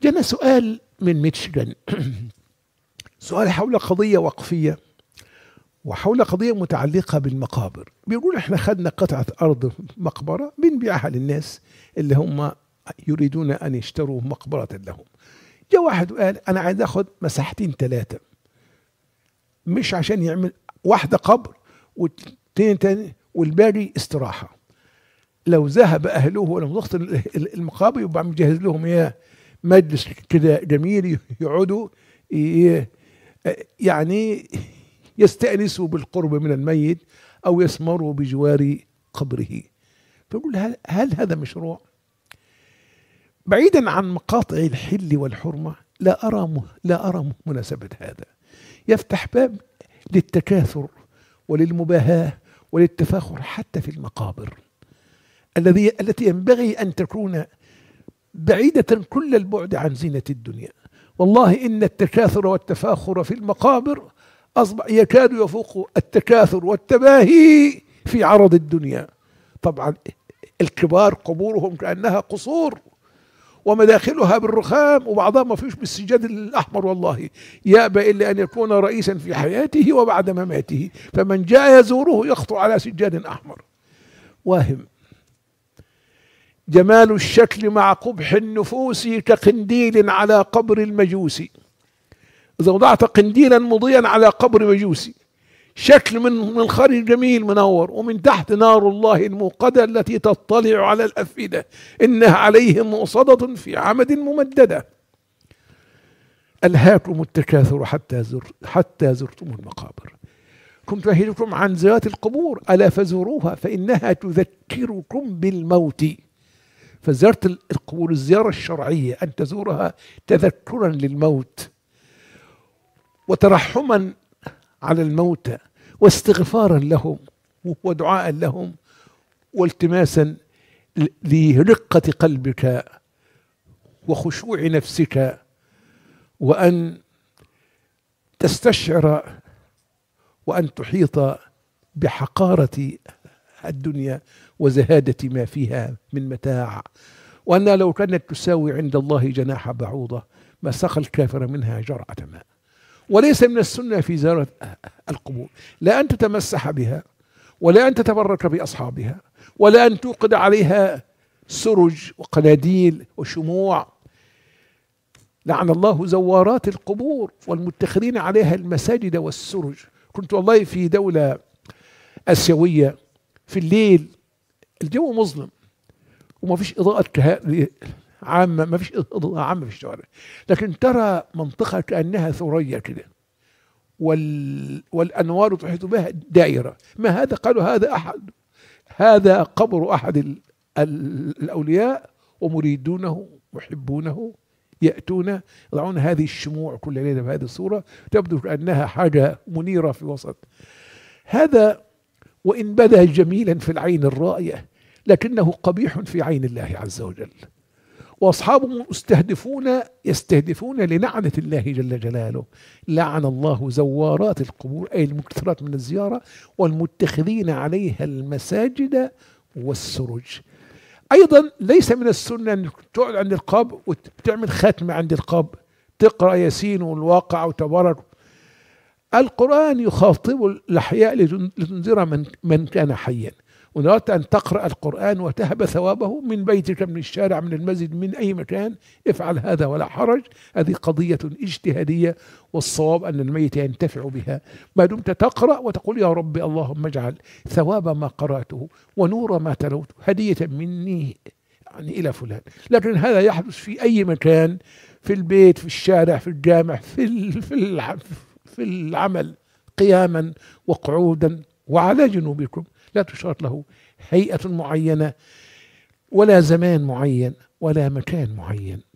جانا سؤال من ميتشيغان سؤال حول قضية وقفية وحول قضية متعلقة بالمقابر. بيقول احنا خدنا قطعة أرض مقبرة بنبيعها للناس اللي هم يريدون أن يشتروا مقبرة لهم. جاء واحد وقال أنا عايز أخذ مساحتين 3، مش عشان يعمل واحدة قبر والتين تاني والباقي استراحة. لو ذهب أهله ولم ضغط المقابر يبقى مجهز لهم إياه مجلس كده جميل يقعدوا يعني يستأنسوا بالقرب من الميت أو يسمروا بجوار قبره. فيقول هل هذا مشروع؟ بعيدا عن مقاطع الحل والحرمة لا أرى مناسبة هذا. يفتح باب للتكاثر وللمباهاة وللتفاخر حتى في المقابر التي ينبغي أن تكون بعيدة كل البعد عن زينة الدنيا. والله إن التكاثر والتفاخر في المقابر أصبح يكاد يفوق التكاثر والتباهي في عرض الدنيا. طبعا الكبار قبورهم كأنها قصور ومداخلها بالرخام وبعضها ما فيش بالسجاد الأحمر. والله يأبى إلا أن يكون رئيسا في حياته وبعد مماته، فمن جاء يزوره يخطو على سجاد أحمر. واهم جمال الشكل مع قبح النفوس كقنديل على قبر المجوس. إذا وضعت قنديلا مضيا على قبر مجوسي، شكل من الخارج جميل منور ومن تحت نار الله الموقدة التي تطلع على الأفئدة، إنها عليهم مؤصدة في عمد ممددة. ألهاكم التكاثر حتى زرتم المقابر. كنت أهلكم عن زيارة القبور ألا فزوروها فإنها تذكركم بالموت. فزيارة القبور الزيارة الشرعية أن تزورها تذكرا للموت وترحما على الموتى واستغفارا لهم ودعاء لهم والتماسا لرقة قلبك وخشوع نفسك، وأن تستشعر وأن تحيط بحقارة الدنيا وزهادة ما فيها من متاع، وأنها لو كانت تساوي عند الله جناح بعوضة ما سقى الكافر منها جرعة ماء. وليس من السنة في زيارة القبور لا أن تتمسح بها ولا أن تتبرك بأصحابها ولا أن توقد عليها سرج وقناديل وشموع. لعن الله زوارات القبور والمتخذين عليها المساجد والسرج. كنت والله في دولة آسيوية في الليل الجو مظلم وما فيش إضاءة عامة، ما فيش إضاءة عامة في الشوارع، لكن ترى منطقة كأنها ثريا كده والأنوار تحيط بها دائرة. ما هذا؟ قالوا هذا قبر أحد الأولياء ومريدونه محبونه يأتون يضعون هذه الشموع كل ليلة بهذه الصورة، تبدو كأنها حاجة منيرة في وسط. هذا وإن بدا جميلا في العين الرائية لكنه قبيح في عين الله عز وجل. وأصحابه يستهدفون لنعنة الله جل جلاله. لعن الله زوارات القبور أي المكثرات من الزيارة والمتخذين عليها المساجد والسرج. أيضا ليس من السنة أن تقعد عند القبر وتعمل ختمة عند القبر تقرأ ياسين والواقع وتبارك. القرآن يخاطب الأحياء لتنذر من كان حيا. وإذا أردت أن تقرأ القرآن وتهب ثوابه من بيتك من الشارع من المسجد من أي مكان افعل هذا ولا حرج. هذه قضية اجتهادية والصواب أن الميت ينتفع بها ما دمت تقرأ وتقول يا رب اللهم اجعل ثواب ما قرأته ونور ما تلوته هدية مني يعني إلى فلان. لكن هذا يحدث في أي مكان، في البيت، في الشارع، في الجامع، في العمل، قياما وقعودا وعلى جنوبكم. لا تشرط له هيئة معينة ولا زمان معين ولا مكان معين.